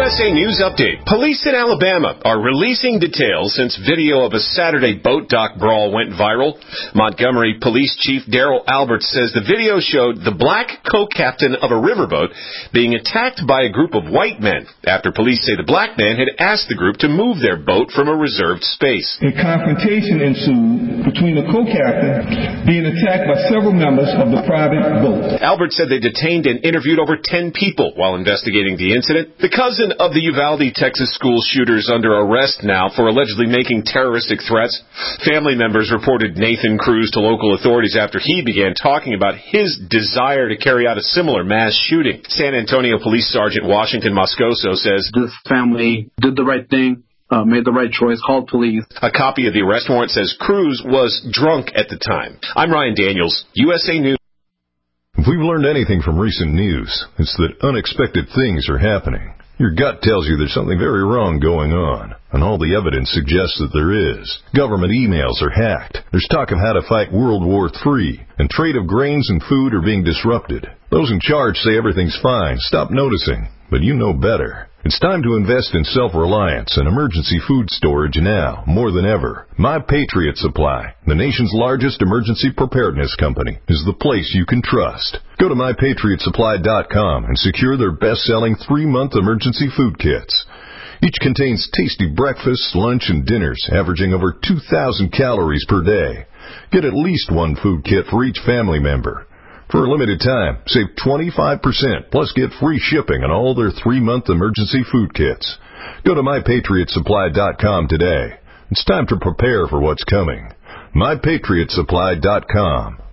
USA News Update. Police in Alabama are releasing details since video of a Saturday boat dock brawl went viral. Montgomery Police Chief Daryl Alberts says the video showed the black co-captain of a riverboat being attacked by a group of white men after police say the black man had asked the group to move their boat from a reserved space. A confrontation ensued between the co-captain being attacked by several members of the private boat. Alberts said they detained and interviewed over 10 people while investigating the incident. The cousin of the Uvalde, Texas school shooters under arrest now for allegedly making terroristic threats. Family members reported Nathan Cruz to local authorities after he began talking about his desire to carry out a similar mass shooting. San Antonio Police Sergeant Washington Moscoso says, "This family did the right thing, made the right choice, called police." A copy of the arrest warrant says Cruz was drunk at the time. I'm Ryan Daniels, USA News. If we've learned anything from recent news, it's that unexpected things are happening. Your gut tells you there's something very wrong going on, and all the evidence suggests that there is. Government emails are hacked. There's talk of how to fight World War III, and trade of grains and food are being disrupted. Those in charge say everything's fine. Stop noticing, but you know better. It's time to invest in self-reliance and emergency food storage now, more than ever. My Patriot Supply, the nation's largest emergency preparedness company, is the place you can trust. Go to MyPatriotSupply.com and secure their best-selling 3-month emergency food kits. Each contains tasty breakfasts, lunch, and dinners, averaging over 2,000 calories per day. Get at least one food kit for each family member. For a limited time, save 25%, plus get free shipping on all their 3-month emergency food kits. Go to MyPatriotSupply.com today. It's time to prepare for what's coming. MyPatriotSupply.com.